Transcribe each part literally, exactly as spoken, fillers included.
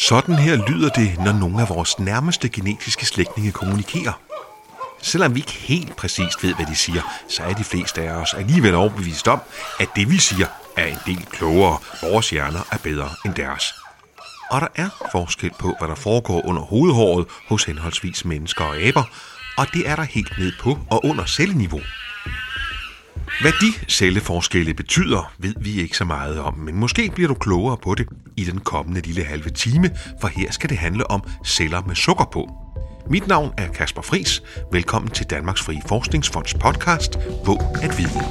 Sådan her lyder det, når nogle af vores nærmeste genetiske slægtninge kommunikerer. Selvom vi ikke helt præcist ved, hvad de siger, så er de fleste af os alligevel overbevist om, at det vi siger er en del klogere. Vores hjerner er bedre end deres. Og der er forskel på, hvad der foregår under hovedhåret hos henholdsvis mennesker og aber, og det er der helt ned på og under celleniveau. Hvad de celleforskelle betyder, ved vi ikke så meget om, men måske bliver du klogere på det i den kommende lille halve time, for her skal det handle om celler med sukker på. Mit navn er Kasper Friis. Velkommen til Danmarks Frie Forskningsfonds podcast, Våg at vide.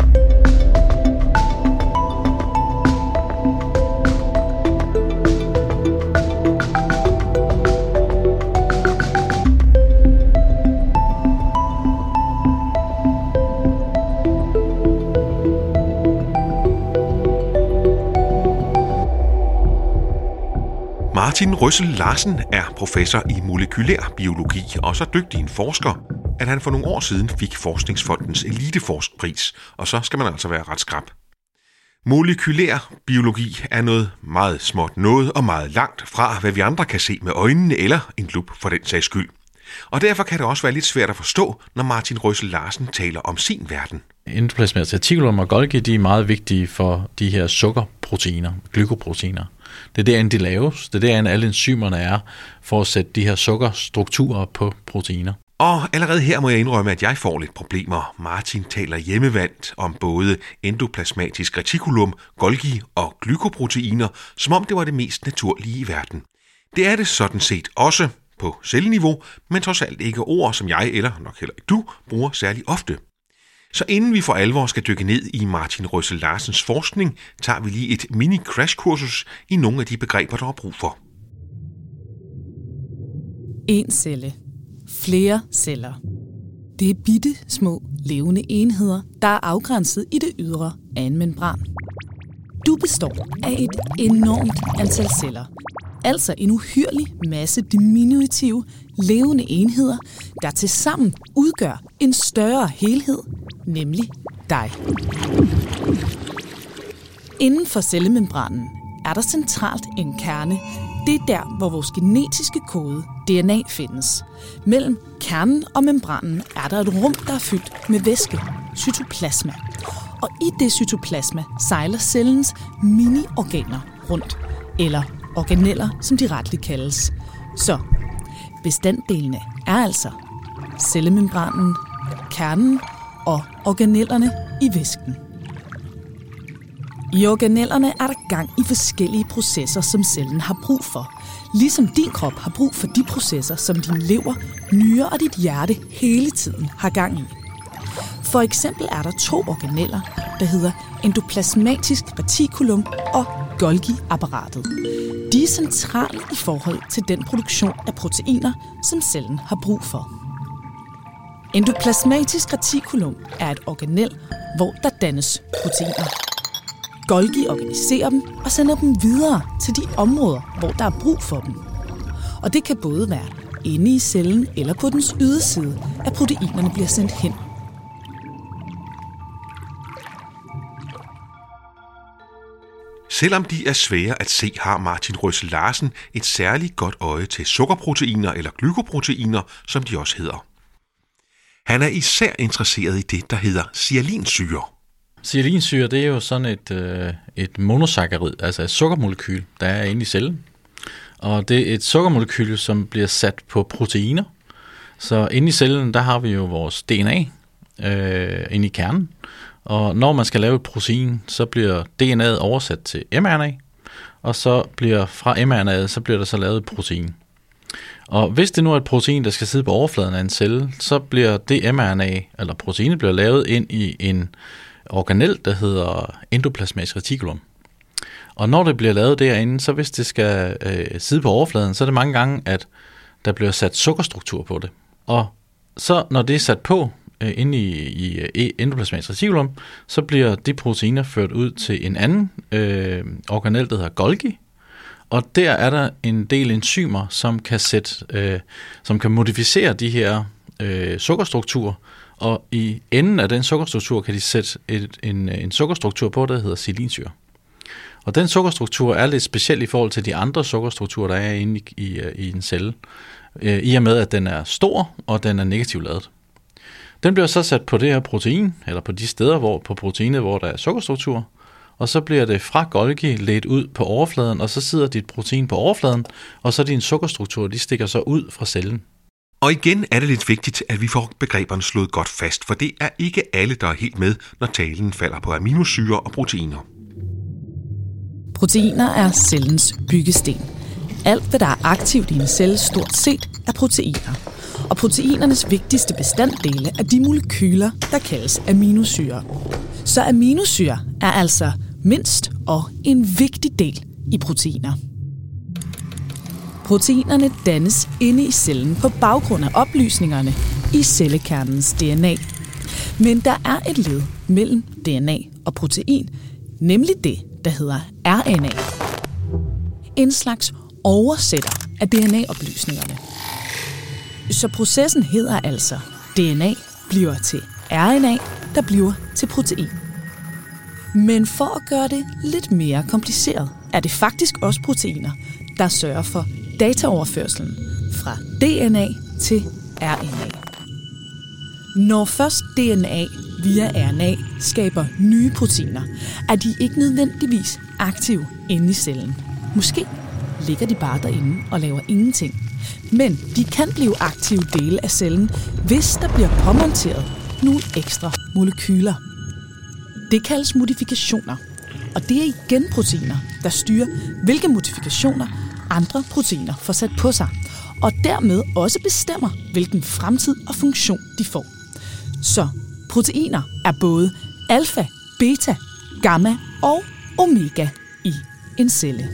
Martin Røssel Larsen er professor i molekylær biologi og så dygtig en forsker, at han for nogle år siden fik Forskningsfondens Eliteforskpris, og så skal man altså være ret skrap. Molekylær biologi er noget meget småt noget og meget langt fra, hvad vi andre kan se med øjnene eller en lup for den sags skyld. Og derfor kan det også være lidt svært at forstå, når Martin Røssel Larsen taler om sin verden. Endoplasmatisk reticulum og Golgi, de er meget vigtige for de her sukkerproteiner, glykoproteiner. Det er derinde, de laves. Det er derinde, alle enzymerne er for at sætte de her sukkerstrukturer på proteiner. Og allerede her må jeg indrømme, at jeg får lidt problemer. Martin taler hjemmevandt om både endoplasmatisk reticulum, Golgi og glykoproteiner, som om det var det mest naturlige i verden. Det er det sådan set også på celleniveau, men trods alt ikke ord, som jeg eller nok heller ikke du bruger særlig ofte. Så inden vi for alvor skal dykke ned i Martin Røssel Larsens forskning, tager vi lige et mini-crash-kursus i nogle af de begreber, der er brug for. En celle. Flere celler. Det er bitte små levende enheder, der er afgrænset i det ydre af en membran. Du består af et enormt antal celler. Altså en uhyrlig masse diminutive, levende enheder, der tilsammen udgør en større helhed, nemlig dig. Inden for cellemembranen er der centralt en kerne. Det er der, hvor vores genetiske kode, D N A, findes. Mellem kernen og membranen er der et rum, der er fyldt med væske, cytoplasma. Og i det cytoplasma sejler cellens mini-organer rundt, eller organeller, som de retligt kaldes. Så bestanddelene er altså cellemembranen, kernen og organellerne i væsken. I organellerne er der gang i forskellige processer, som cellen har brug for. Ligesom din krop har brug for de processer, som din lever, nyre og dit hjerte hele tiden har gang i. For eksempel er der to organeller, der hedder endoplasmatisk reticulum og Golgi-apparatet. De er centrale i forhold til den produktion af proteiner, som cellen har brug for. Endoplasmatisk reticulum er et organel, hvor der dannes proteiner. Golgi organiserer dem og sender dem videre til de områder, hvor der er brug for dem. Og det kan både være inde i cellen eller på dens yderside, at proteinerne bliver sendt hen. Selvom de er svære at se, har Martin Røssel Larsen et særligt godt øje til sukkerproteiner eller glykoproteiner, som de også hedder. Han er især interesseret i det, der hedder sialinsyre. Sialinsyre, det er jo sådan et, øh, et monosaccharid, altså et sukkermolekyl, der er inde i cellen. Og det er et sukkermolekyl, som bliver sat på proteiner. Så inde i cellen, der har vi jo vores D N A øh, inde i kernen. Og når man skal lave et protein, så bliver D N A'et oversat til mRNA, og så bliver fra mRNA'et, så bliver der så lavet et protein. Og hvis det nu er et protein, der skal sidde på overfladen af en celle, så bliver det mRNA, eller proteinet, bliver lavet ind i en organel, der hedder endoplasmatisk reticulum. Og når det bliver lavet derinde, så hvis det skal øh, sidde på overfladen, så er det mange gange, at der bliver sat sukkerstruktur på det. Og så når det er sat på, inde i, i endoplasmatisk reticulum, så bliver de proteiner ført ud til en anden øh, organel, der hedder Golgi, og der er der en del enzymer, som kan sætte, øh, som kan modificere de her øh, sukkerstrukturer, og i enden af den sukkerstruktur kan de sætte et, en, en sukkerstruktur på, der hedder sialinsyre. Og den sukkerstruktur er lidt speciel i forhold til de andre sukkerstrukturer, der er inde i, i, i en celle, øh, i og med, at den er stor, og den er negativt ladet. Den bliver så sat på det her protein, eller på de steder hvor, på proteinet, hvor der er sukkerstruktur, og så bliver det fra Golgi ledt ud på overfladen, og så sidder dit protein på overfladen, og så din sukkerstruktur, de stikker så ud fra cellen. Og igen er det lidt vigtigt, at vi får begreberne slået godt fast, for det er ikke alle, der er helt med, når talen falder på aminosyrer og proteiner. Proteiner er cellens byggesten. Alt, hvad der er aktivt i en celle, stort set, er proteiner. Og proteinernes vigtigste bestanddele er de molekyler, der kaldes aminosyrer. Så aminosyrer er altså mindst og en vigtig del i proteiner. Proteinerne dannes inde i cellen på baggrund af oplysningerne i cellekernens D N A. Men der er et led mellem D N A og protein, nemlig det, der hedder R N A. En slags oversætter af D N A-oplysningerne. Så processen hedder altså, D N A bliver til R N A, der bliver til protein. Men for at gøre det lidt mere kompliceret, er det faktisk også proteiner, der sørger for dataoverførselen fra D N A til R N A. Når først D N A via R N A skaber nye proteiner, er de ikke nødvendigvis aktive inde i cellen. Måske ligger de bare derinde og laver ingenting. Men de kan blive aktive dele af cellen, hvis der bliver påmonteret nogle ekstra molekyler. Det kaldes modifikationer, og det er igen proteiner, der styrer, hvilke modifikationer andre proteiner får sat på sig, og dermed også bestemmer, hvilken fremtid og funktion de får. Så proteiner er både alfa, beta, gamma og omega i en celle.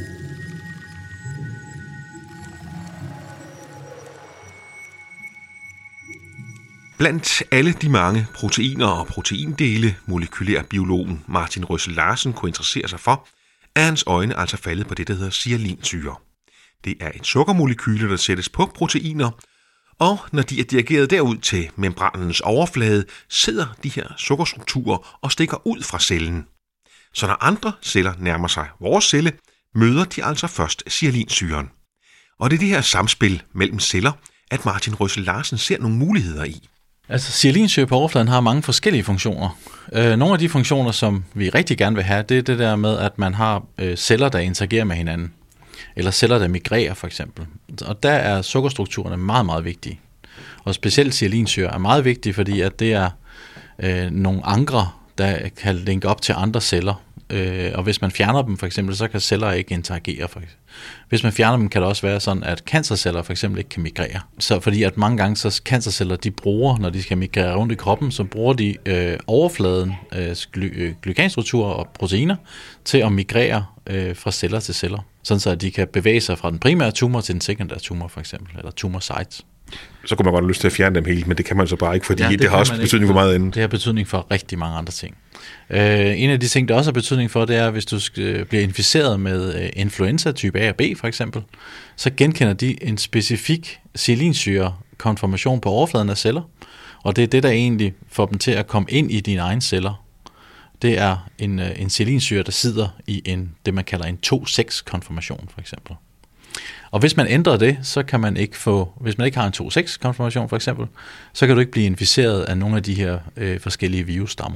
Blandt alle de mange proteiner og proteindele, molekylærbiologen Martin Røssel Larsen kunne interessere sig for, er hans øjne altså faldet på det, der hedder sialinsyre. Det er et sukkermolekyle, der sættes på proteiner, og når de er dirigeret derud til membranens overflade, sidder de her sukkerstrukturer og stikker ud fra cellen. Så når andre celler nærmer sig vores celle, møder de altså først sialinsyren. Og det er det her samspil mellem celler, at Martin Røssel Larsen ser nogle muligheder i. Altså, sialinsyre på overfladen har mange forskellige funktioner. Øh, nogle af de funktioner, som vi rigtig gerne vil have, det er det der med, at man har øh, celler, der interagerer med hinanden. Eller celler, der migrerer, for eksempel. Og der er sukkerstrukturerne meget, meget vigtige. Og specielt sialinsyre er meget vigtige, fordi at det er øh, nogle ankre, der kan linke op til andre celler. Øh, og hvis man fjerner dem, for eksempel, så kan celler ikke interagere. For eksempel. Hvis man fjerner dem, kan det også være sådan, at cancerceller for eksempel ikke kan migrere. Så fordi at mange gange, så cancerceller, de bruger, når de skal migrere rundt i kroppen, så bruger de øh, overfladen, øh, gly- glykanstrukturer og proteiner, til at migrere øh, fra celler til celler. Sådan så, at de kan bevæge sig fra den primære tumor til den sekundære tumor, for eksempel, eller tumor sites. Så kunne man godt have lyst til at fjerne dem helt, men det kan man så bare ikke, fordi ja, det, det har også betydning ikke. for meget andet. Det har betydning for rigtig mange andre ting. Uh, en af de ting, der også har betydning for, det er, hvis du uh, bliver inficeret med uh, influenza type A og B for eksempel, så genkender de en specifik sialinsyre-konformation på overfladen af celler, og det er det, der egentlig får dem til at komme ind i dine egne celler. Det er en, uh, en sialinsyre, der sidder i en, det, man kalder en to seks-konformation for eksempel. Og hvis man ændrer det, så kan man ikke få, hvis man ikke har en to seks-konformation for eksempel, så kan du ikke blive inficeret af nogle af de her øh, forskellige virusstammer.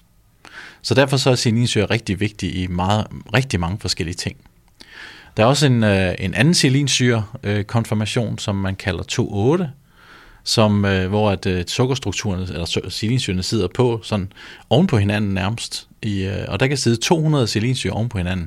Så derfor så er sialinsyre rigtig vigtig i meget, rigtig mange forskellige ting. Der er også en, øh, en anden sialinsyre-konformation, som man kalder to otte, som, øh, hvor at, øh, sukkerstrukturen, eller sialinsyrene sidder på, sådan oven på hinanden nærmest, i, øh, og der kan sidde to hundrede sialinsyre oven på hinanden.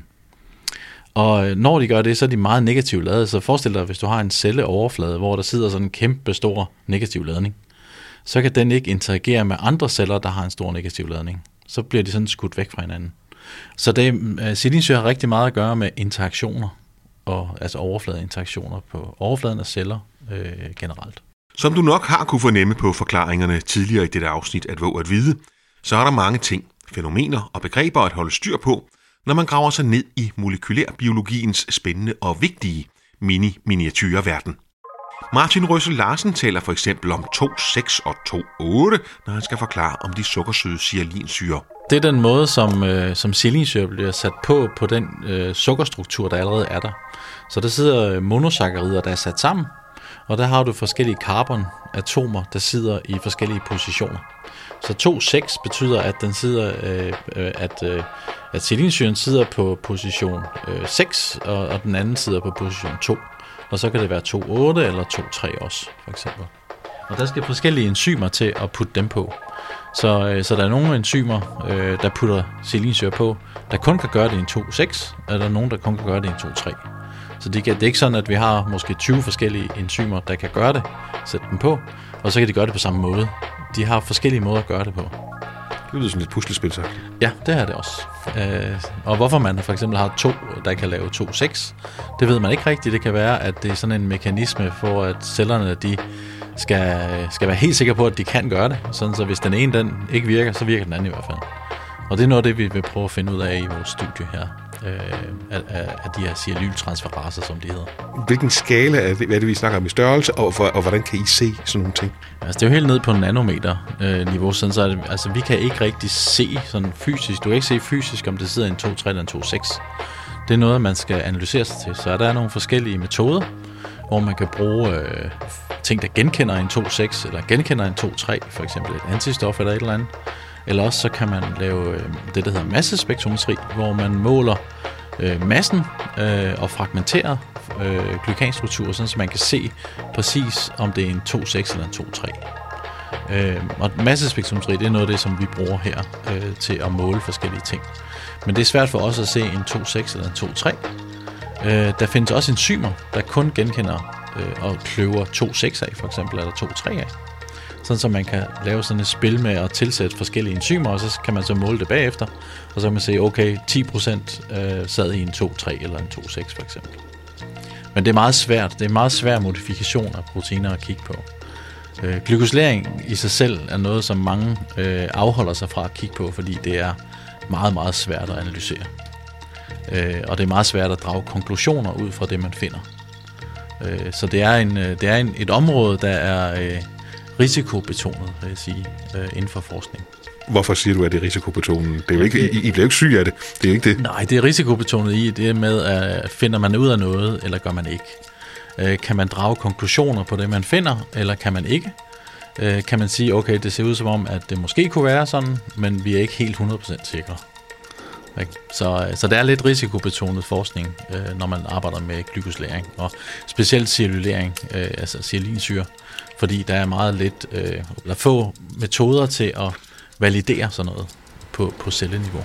Og når de gør det, så er de meget negativt ladet. Så forestil dig, hvis du har en celleoverflade, hvor der sidder sådan en kæmpe stor negativ ladning, så kan den ikke interagere med andre celler, der har en stor negativ ladning. Så bliver de sådan skudt væk fra hinanden. Så det, sialinsyre har rigtig meget at gøre med interaktioner, og, altså overfladeinteraktioner på overfladen af celler øh, generelt. Som du nok har kunne fornemme på forklaringerne tidligere i dette afsnit at våge at vide, så er der mange ting, fænomener og begreber at holde styr på, når man graver sig ned i molekylærbiologiens spændende og vigtige mini-miniatyrverden. Martin Røssel Larsen taler for eksempel om to seks og to otte, når han skal forklare om de sukkersøde sialinsyrer. Det er den måde, som, øh, som sialinsyre bliver sat på, på den øh, sukkerstruktur, der allerede er der. Så der sidder monosakkarider, der er sat sammen, og der har du forskellige carbonatomer, der sidder i forskellige positioner. Så to seks betyder, at den sidder, øh, øh, at, øh, at sialinsyren sidder på position øh, seks, og, og den anden sidder på position to. Og så kan det være to otte eller to tre også, for eksempel. Og der skal forskellige enzymer til at putte dem på. Så, øh, så der er nogle enzymer, øh, der putter sialinsyre på, der kun kan gøre det i en to seks, og der er nogle, der kun kan gøre det i en to tre. Så det, kan, det er ikke sådan, at vi har måske tyve forskellige enzymer, der kan gøre det, sætte dem på, og så kan de gøre det på samme måde. De har forskellige måder at gøre det på. Det lyder sådan lidt puslespil, så. Ja, det er det også. Øh, og hvorfor man for eksempel har to, der kan lave to seks, det ved man ikke rigtigt. Det kan være, at det er sådan en mekanisme for, at cellerne de skal, skal være helt sikre på, at de kan gøre det. Sådan så hvis den ene den ikke virker, så virker den anden i hvert fald. Og det er noget af det, vi vil prøve at finde ud af i vores studie her. Øh, af, af de her sialyltransferaser, som de hedder. Hvilken skala er det, hvad er det, vi snakker om i størrelse, og, for, og hvordan kan I se sådan nogle ting? Altså, det er jo helt ned på nanometer-niveau, øh, sådan så det, altså, vi kan ikke rigtig se sådan fysisk. Du kan ikke se fysisk, om det sidder i en to tre eller en to seks. Det er noget, man skal analysere sig til. Så der er nogle forskellige metoder, hvor man kan bruge øh, ting, der genkender en to seks, eller genkender en to tre, for eksempel et antistof eller et eller andet. Eller også så kan man lave øh, det, der hedder massespektrometri, hvor man måler øh, massen øh, og fragmenterer øh, glykanstrukturer, sådan så man kan se præcis, om det er en to seks eller en to tre. Øh, og massespektrometri, det er noget af det, som vi bruger her øh, til at måle forskellige ting. Men det er svært for os at se en to seks eller en to tre. Øh, der findes også enzymer, der kun genkender øh, og kløver to seks af, for eksempel, eller to tre af. Sådan så man kan lave sådan et spil med at tilsætte forskellige enzymer, og så kan man så måle det bagefter, og så kan man se, okay, ti procent øh, sad i en to tre eller en to seks for eksempel. Men det er meget svært. Det er en meget svær modifikation af proteiner at kigge på. Øh, glykosylering i sig selv er noget, som mange øh, afholder sig fra at kigge på, fordi det er meget, meget svært at analysere. Øh, og det er meget svært at drage konklusioner ud fra det, man finder. Øh, så det er, en, det er en, et område, der er øh, risikobetonet, vil jeg sige, øh, inden for forskning. Hvorfor siger du, at det er risikobetonet? Det er jo ikke, I, I bliver jo ikke syge af det. Det er jo ikke det. Nej, det er risikobetonet i det med, at finder man ud af noget, eller gør man ikke? Øh, kan man drage konklusioner på det, man finder, eller kan man ikke? Øh, kan man sige, okay, det ser ud som om, at det måske kunne være sådan, men vi er ikke helt hundrede procent sikre. Så, så det er lidt risikobetonet forskning, øh, når man arbejder med glykosylering, og specielt sialylering, øh, altså sialinsyre, fordi der er meget lidt, øh, eller få metoder til at validere sådan noget på, på celleniveau.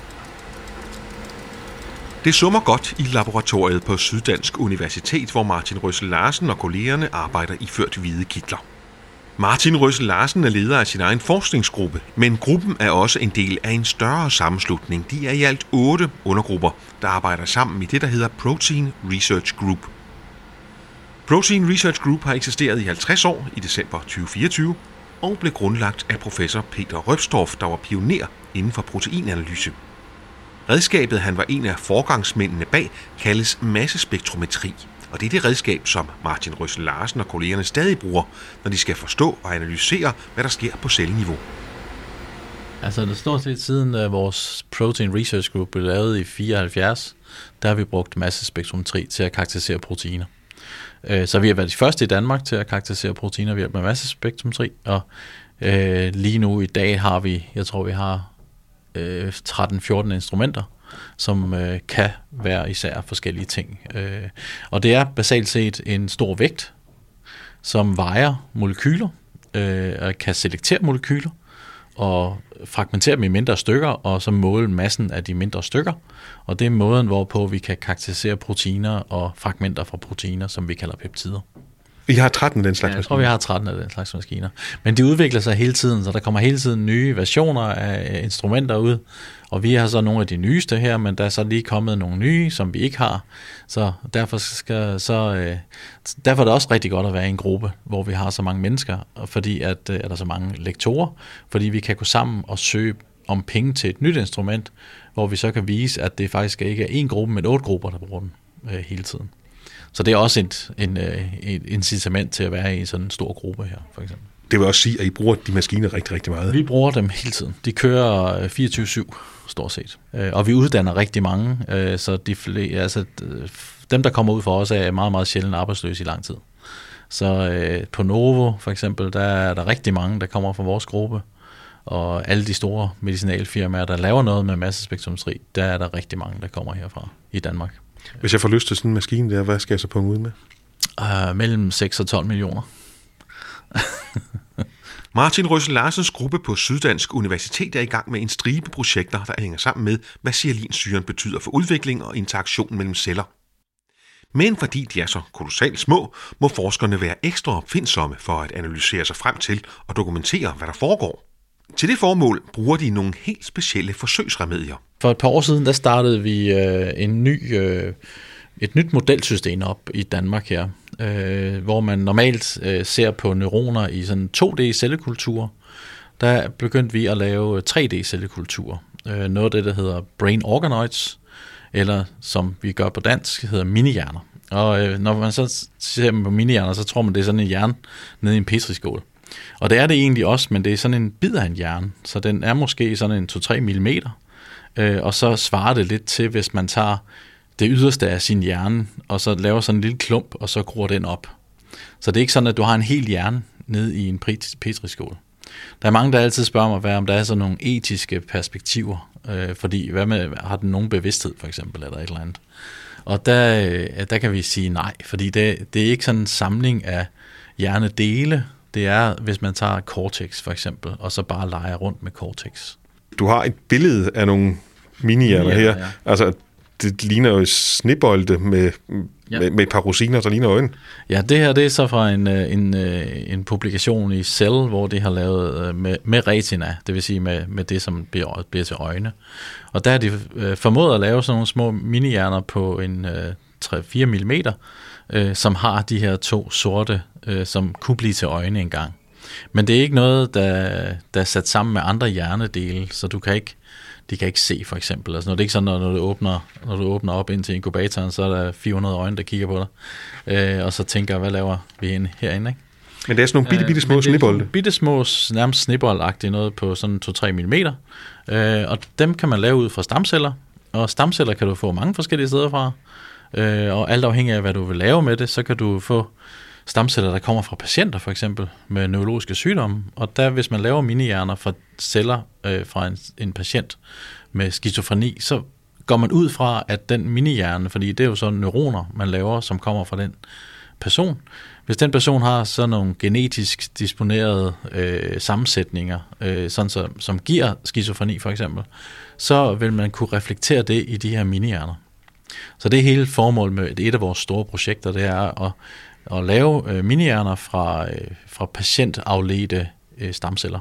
Det summer godt i laboratoriet på Syddansk Universitet, hvor Martin Røssel Larsen og kollegerne arbejder iført hvide kitler. Martin Røssel Larsen er leder af sin egen forskningsgruppe, men gruppen er også en del af en større sammenslutning. De er i alt otte undergrupper, der arbejder sammen i det, der hedder Protein Research Group. Protein Research Group har eksisteret i halvtreds år i december tyve fireogtyve og blev grundlagt af professor Peter Röpstorff, der var pioner inden for proteinanalyse. Redskabet, han var en af forgangsmændene bag, kaldes massespektrometri, og det er det redskab, som Martin Røssel Larsen og kollegerne stadig bruger, når de skal forstå og analysere, hvad der sker på celleniveau. Altså, det stort set siden uh, vores Protein Research Group blev lavet i fireoghalvfjerds, der har vi brugt massespektrometri til at karakterisere proteiner. Uh, så vi har været de første i Danmark til at karakterisere proteiner ved hjælp af massespektrometri, og uh, lige nu i dag har vi, jeg tror vi har uh, tretten fjorten instrumenter, som øh, kan være især forskellige ting. Øh, og det er basalt set en stor vægt, som vejer molekyler, øh, og kan selektere molekyler, og fragmentere dem i mindre stykker, og så måle massen af de mindre stykker. Og det er måden, hvorpå vi kan karakterisere proteiner og fragmenter fra proteiner, som vi kalder peptider. I har tretten af den slags ja, jeg tror, vi har tretten af den slags maskiner. Men de udvikler sig hele tiden, så der kommer hele tiden nye versioner af instrumenter ud. Og vi har så nogle af de nyeste her, men der er så lige kommet nogle nye, som vi ikke har. Så derfor, skal, så, øh, derfor er det også rigtig godt at være i en gruppe, hvor vi har så mange mennesker, fordi at, øh, er der så mange lektorer, fordi vi kan gå sammen og søge om penge til et nyt instrument, hvor vi så kan vise, at det faktisk ikke er én gruppe, men otte grupper, der bruger den øh, hele tiden. Så det er også et, en, et incitament til at være i sådan en stor gruppe her, for eksempel. det vil også sige, at I bruger de maskiner rigtig, rigtig meget. Vi bruger dem hele tiden. De kører fireogtyve syv stort set. Og vi uddanner rigtig mange, så de flere, altså, dem, der kommer ud for os, er meget, meget sjældent arbejdsløse i lang tid. Så øh, på Novo for eksempel, der er der rigtig mange, der kommer fra vores gruppe. Og alle de store medicinalfirmaer, der laver noget med massespektrometri, der er der rigtig mange, der kommer herfra i Danmark. Hvis jeg får lyst til sådan en maskine der, hvad skal jeg så punge ud med? Uh, mellem seks og tolv millioner. Martin Røssel Larsens gruppe på Syddansk Universitet er i gang med en stribe projekter, der hænger sammen med, hvad sialinsyren betyder for udvikling og interaktion mellem celler. Men fordi de er så kolossalt små, må forskerne være ekstra opfindsomme for at analysere sig frem til og dokumentere, hvad der foregår. Til det formål bruger de nogle helt specielle forsøgsremedier. For et par år siden, der startede vi øh, en ny, øh, et nyt modelsystem op i Danmark her, øh, hvor man normalt øh, ser på neuroner i sådan to D-cellekultur. Der begyndte vi at lave tre D-cellekultur. Øh, noget af det, der hedder brain organoids, eller som vi gør på dansk, hedder minihjerner. Og øh, når man så ser på minihjerner, så tror man, det er sådan en hjerne nede i en petriskål. Og det er det egentlig også, men det er sådan en bid af en hjerne, så den er måske sådan en to til tre millimeter, øh, og så svarer det lidt til, hvis man tager det yderste af sin hjerne, og så laver sådan en lille klump, og så gror den op. Så det er ikke sådan, at du har en hel hjerne nede i en petriskål. Der er mange, der altid spørger mig, hvad om der er sådan nogle etiske perspektiver, øh, fordi hvad med, har den nogen bevidsthed for eksempel, eller et eller andet. Og der, øh, der kan vi sige nej, fordi det, det er ikke sådan en samling af hjernedele. Det er, hvis man tager cortex for eksempel, og så bare leger rundt med cortex. Du har et billede af nogle minihjerner her. Ja. Altså, det ligner jo snebolde med, ja. med, med et par rosiner, der ligner øjne. Ja, det her det er så fra en, en, en publikation i Cell, hvor de har lavet med, med retina, det vil sige med, med det, som bliver, bliver til øjne. Og der har de formået at lave sådan nogle små minihjerner på en tre til fire millimeter, øh, som har de her to sorte, øh, som kunne blive til øjne engang. Men det er ikke noget, der, der er sat sammen med andre hjernedele, så du kan ikke, de kan ikke se for eksempel. Altså, når det er ikke sådan, når du åbner, når du åbner op ind til inkubatoren, så er der fire hundrede øjne, der kigger på dig, øh, og så tænker, hvad laver vi herinde, ikke? Men det er sådan nogle bitte, bitte små øh, snebolde. Bitte små, nærmest sneboldagtige noget på sådan to til tre millimeter, øh, og dem kan man lave ud fra stamceller, og stamceller kan du få mange forskellige steder fra. Øh, og alt afhængig af, hvad du vil lave med det, så kan du få stamceller, der kommer fra patienter, for eksempel, med neurologiske sygdomme. Og der, hvis man laver minihjerner fra celler øh, fra en, en patient med skizofreni, så går man ud fra, at den minihjerne, fordi det er jo sådan neuroner, man laver, som kommer fra den person. Hvis den person har sådan nogle genetisk disponerede øh, sammensætninger, øh, sådan så, som giver skizofreni, for eksempel, så vil man kunne reflektere det i de her minihjerner. Så det er hele formålet med et af vores store projekter, det er at, at lave øh, minihjerner fra, øh, fra patientafledte øh, stamceller.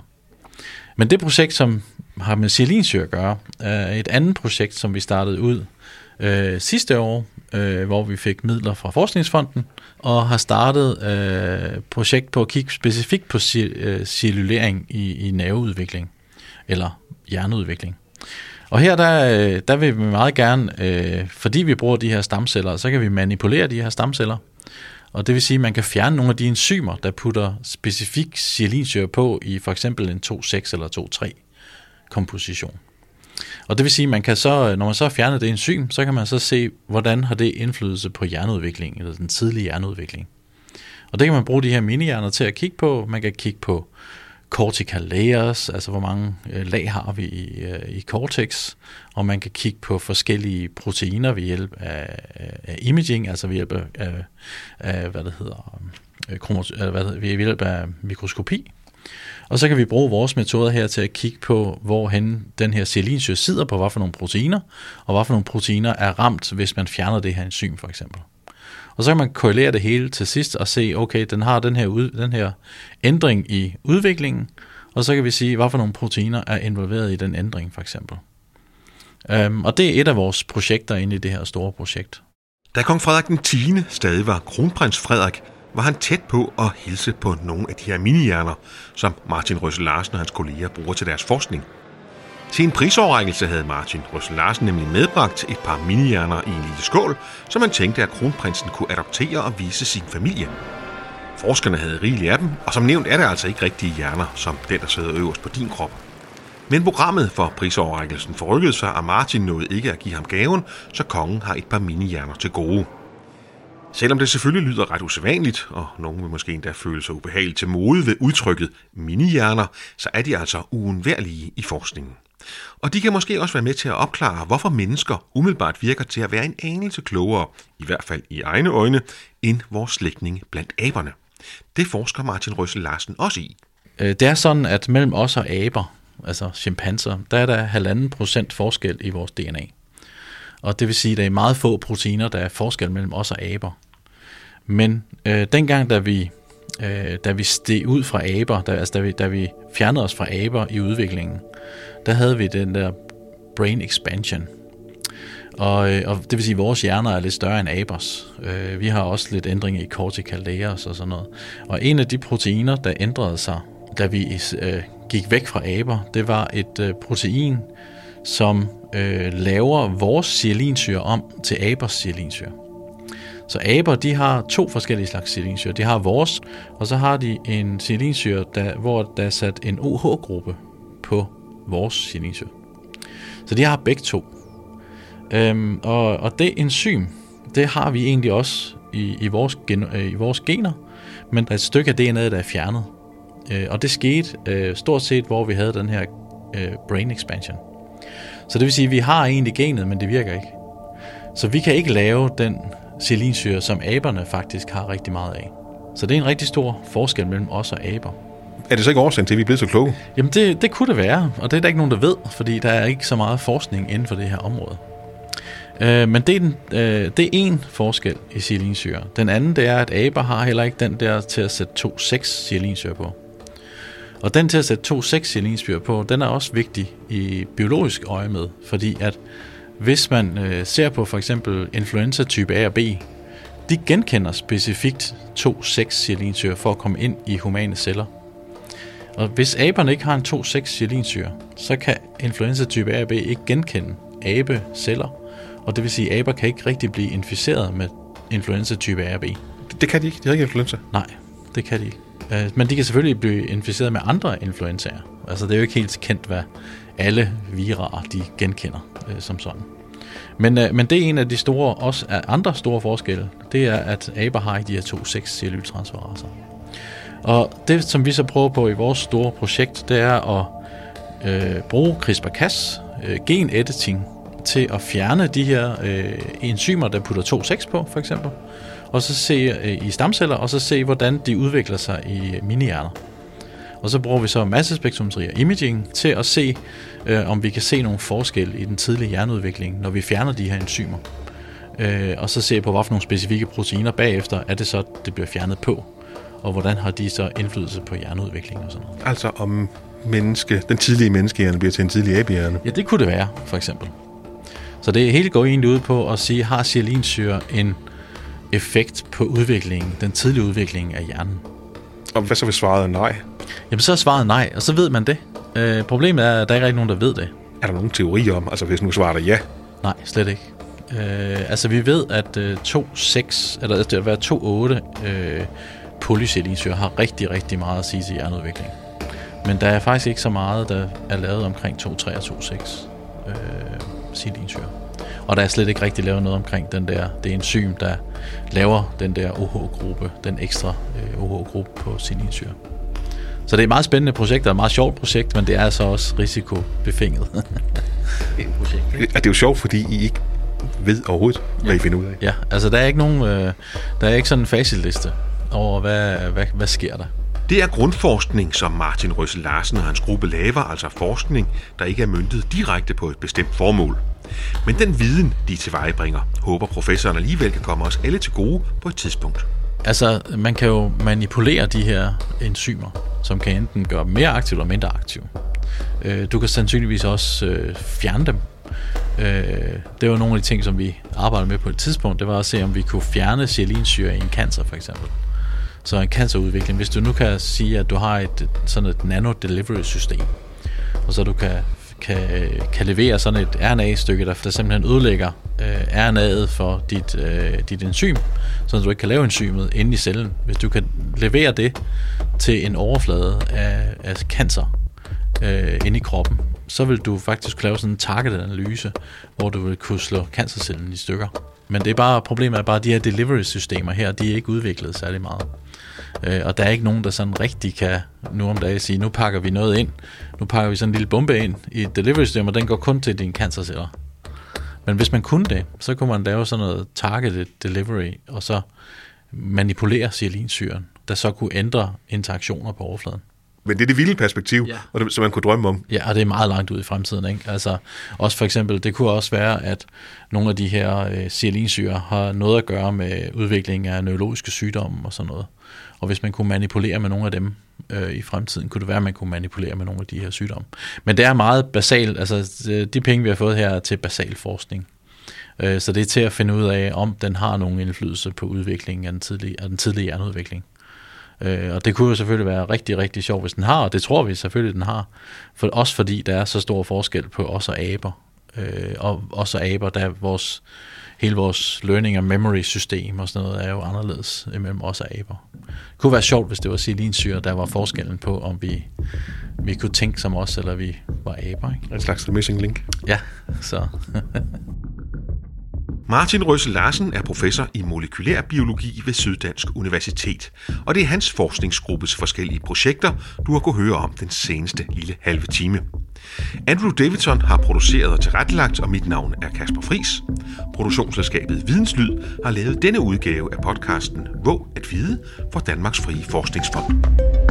Men det projekt, som har med sialinsyre at gøre, er et andet projekt, som vi startede ud øh, sidste år, øh, hvor vi fik midler fra Forskningsfonden, og har startet øh, projekt på at kigge specifikt på øh, cellulering i, i nerveudvikling, eller hjerneudvikling. Og her der, der vil vi meget gerne, øh, fordi vi bruger de her stamceller, så kan vi manipulere de her stamceller. Og det vil sige, at man kan fjerne nogle af de enzymer, der putter specifik sialinsyre på i for eksempel en to seks eller to tre komposition. Og det vil sige, at man kan så, når man så har fjernet det enzym, så kan man så se, hvordan har det indflydelse på hjerneudvikling, eller den tidlige hjerneudvikling. Og det kan man bruge de her minihjerner til at kigge på. Man kan kigge på cortical layers, altså hvor mange øh, lag har vi i, øh, i cortex, og man kan kigge på forskellige proteiner ved hjælp af, af imaging, altså ved hjælp af, af hvad det hedder, øh, kromos, øh, hvad, ved hjælp af mikroskopi. Og så kan vi bruge vores metoder her til at kigge på, hvorhen den her sialinsyre sidder på, hvad for nogle proteiner, og hvad for nogle proteiner er ramt, hvis man fjerner det her enzym for eksempel. Og så kan man korrelere det hele til sidst og se, okay, den har den her, ud, den her ændring i udviklingen, og så kan vi sige, hvad for nogle proteiner er involveret i den ændring, for eksempel. Um, og det er et af vores projekter inde i det her store projekt. Da kong Frederik den tiende stadig var kronprins Frederik, var han tæt på at hilse på nogle af de her minihjerner, som Martin Røssel Larsen og hans kolleger bruger til deres forskning. Til en prisoverrækkelse havde Martin Røssel Larsen nemlig medbragt et par minihjerner i en lille skål, som man tænkte, at kronprinsen kunne adoptere og vise sin familie. Forskerne havde rigeligt af dem, og som nævnt er det altså ikke rigtige hjerner, som den, der sidder øverst på din krop. Men programmet for prisoverrækkelsen forrykkede sig, og Martin nåede ikke at give ham gaven, så kongen har et par minihjerner til gode. Selvom det selvfølgelig lyder ret usædvanligt, og nogen vil måske endda føle sig ubehageligt til mode ved udtrykket minihjerner, så er de altså uundværlige i forskningen. Og de kan måske også være med til at opklare, hvorfor mennesker umiddelbart virker til at være en anelse klogere, i hvert fald i egne øjne, end vores slægtninge blandt aberne. Det forsker Martin Røssel Larsen også i. Det er sådan, at mellem os og aber, altså chimpanser, der er der halvanden procent forskel i vores D N A. Og det vil sige, at der er meget få proteiner, der er forskel mellem os og aber. Men øh, dengang, da vi, øh, da vi steg ud fra aber, da, altså da vi, da vi fjernede os fra aber i udviklingen, der havde vi den der brain expansion. Og, øh, og det vil sige, at vores hjerner er lidt større end abers. Øh, vi har også lidt ændringer i cortical layers og sådan noget. Og en af de proteiner, der ændrede sig, da vi øh, gik væk fra aber, det var et øh, protein, som øh, laver vores sialinsyre om til abers sialinsyre. Så aber, de har to forskellige slags sialinsyre. De har vores, og så har de en sialinsyre, der, hvor der er sat en O H-gruppe på vores sialinsyre. Så de har begge to. Øhm, og, og det enzym, det har vi egentlig også i, i, vores, gen, øh, i vores gener, men der er et stykke af D N A'et, der er fjernet. Øh, og det skete øh, stort set, hvor vi havde den her øh, brain expansion. Så det vil sige, at vi har egentlig genet, men det virker ikke. Så vi kan ikke lave den sialinsyre, som aberne faktisk har rigtig meget af. Så det er en rigtig stor forskel mellem os og aber. Er det så ikke årsagen til, at vi er blevet så kloge? Jamen det, det kunne det være, og det er der ikke nogen, der ved, fordi der er ikke så meget forskning inden for det her område. Øh, men det er, den, øh, det er en forskel i sialinsyre. Den anden, det er, at aber har heller ikke den der til at sætte to seks sialinsyre på. Og den til at sætte to seks sialinsyre på, den er også vigtig i biologisk øje med, fordi at hvis man øh, ser på for eksempel influenza type A og B, de genkender specifikt to seks sialinsyre for at komme ind i humane celler. Og hvis aberne ikke har en to seks sialinsyre, så kan influenza type A og B ikke genkende abeceller, og det vil sige, at aber kan ikke rigtig blive inficeret med influenza type A og B. Det kan de ikke? De har ikke influenza? Nej, det kan de ikke. Men de kan selvfølgelig blive inficeret med andre influenzaer. Altså det er jo ikke helt kendt, hvad alle viraer de genkender øh, som sådan. Men, øh, men det er en af de store, også af andre store forskelle, det er, at aber har ikke de her to seks cellultransferaser. Og det, som vi så prøver på i vores store projekt, det er at øh, bruge CRISPR-Cas, øh, gen-editing, til at fjerne de her øh, enzymer, der putter to seks på, for eksempel, og så se øh, i stamceller, og så se, hvordan de udvikler sig i minihjerner. Og så bruger vi så massespektrometri og imaging til at se, øh, om vi kan se nogle forskelle i den tidlige hjerneudvikling, når vi fjerner de her enzymer. Øh, og så se på, hvad for nogle specifikke proteiner bagefter er det så, det bliver fjernet på, og hvordan har de så indflydelse på hjerneudvikling og sådan noget. Altså om menneske, den tidlige menneskehjerne bliver til en tidlig abehjerne? Ja, det kunne det være, for eksempel. Så det hele går egentlig ud på at sige, har sialinsyre en effekt på udviklingen, den tidlige udvikling af hjernen? Og hvad så hvis svaret er nej? Jamen så er svaret nej, og så ved man det. Øh, problemet er, at der ikke er nogen, der ved det. Er der nogen teori om, altså hvis nu svarer der ja? Nej, slet ikke. Øh, altså vi ved, at øh, to seks, eller at det være to otte øh, polysialinsyre har rigtig, rigtig meget at sige til hjerneudvikling. Men der er faktisk ikke så meget, der er lavet omkring to tre og to seks øh, sialinsyre. Og der er slet ikke rigtig lavet noget omkring den der, det enzym, der laver den der O H-gruppe, den ekstra øh, O H-gruppe på sialinsyre. Så det er et meget spændende projekt, og et meget sjovt projekt, men det er altså også risikobefinget. projekt, det er jo sjovt, fordi I ikke ved overhovedet, hvad ja. I finder ud af. Ja, altså der er ikke nogen, øh, der er ikke sådan en facitliste over, hvad, hvad, hvad sker der. Det er grundforskning, som Martin Røssel Larsen og hans gruppe laver, altså forskning, der ikke er møntet direkte på et bestemt formål. Men den viden, de tilvejebringer, håber professoren alligevel kan komme os alle til gode på et tidspunkt. Altså, man kan jo manipulere de her enzymer, som kan enten gøre dem mere aktive eller mindre aktive. Du kan sandsynligvis også fjerne dem. Det var nogle af de ting, som vi arbejdede med på et tidspunkt. Det var at se, om vi kunne fjerne sialinsyre i en cancer, for eksempel. Så en cancerudvikling. Hvis du nu kan sige, at du har et sådan et nano-delivery-system, og så du kan, kan, kan levere sådan et R N A-stykke, der, der simpelthen ødelægger øh, R N A'et for dit, øh, dit enzym, så du ikke kan lave enzymet inde i cellen. Hvis du kan levere det til en overflade af, af cancer øh, inde i kroppen, så vil du faktisk lave sådan en target-analyse, hvor du vil kunne slå cancercellen i stykker. Men det er bare, problemet er bare, at de her delivery-systemer her, de er ikke udviklet særlig meget. Øh, og der er ikke nogen, der sådan rigtig kan nu om dagen sige, nu pakker vi noget ind, nu pakker vi sådan en lille bombe ind i et delivery-system, og den går kun til dine cancerceller. Men hvis man kunne det, så kunne man lave sådan noget targeted delivery, og så manipulere sialinsyren, der så kunne ændre interaktioner på overfladen. Men det er det vilde perspektiv, ja. Og det, som man kunne drømme om. Ja, og det er meget langt ud i fremtiden, ikke? Altså, også for eksempel, det kunne også være, at nogle af de her øh, sialinsyrer har noget at gøre med udvikling af neurologiske sygdomme og sådan noget. Og hvis man kunne manipulere med nogle af dem øh, i fremtiden, kunne det være, at man kunne manipulere med nogle af de her sygdomme. Men det er meget basalt, altså de penge, vi har fået her, er til basal forskning. Øh, så det er til at finde ud af, om den har nogen indflydelse på udviklingen af den tidlige, af den tidlige hjerneudvikling. Øh, og det kunne jo selvfølgelig være rigtig, rigtig sjovt, hvis den har, og det tror vi selvfølgelig, den har. For, også fordi der er så stor forskel på os og aber. Øh, og os og aber, der er vores, hele vores learning og memory system og sådan noget, er jo anderledes mellem os og aber. Det kunne være sjovt, hvis det var sialinsyre, der var forskellen på, om vi, vi kunne tænke som os, eller vi var aber. Ikke? En slags missing link. Ja, så... Martin Røssel Larsen er professor i molekylær biologi ved Syddansk Universitet, og det er hans forskningsgruppes forskellige projekter, du har kunnet høre om den seneste lille halve time. Andrew Davidson har produceret og tilrettelagt, og mit navn er Kasper Friis. Produktionsselskabet Videnslyd har lavet denne udgave af podcasten Våg at vide for Danmarks Frie Forskningsfond.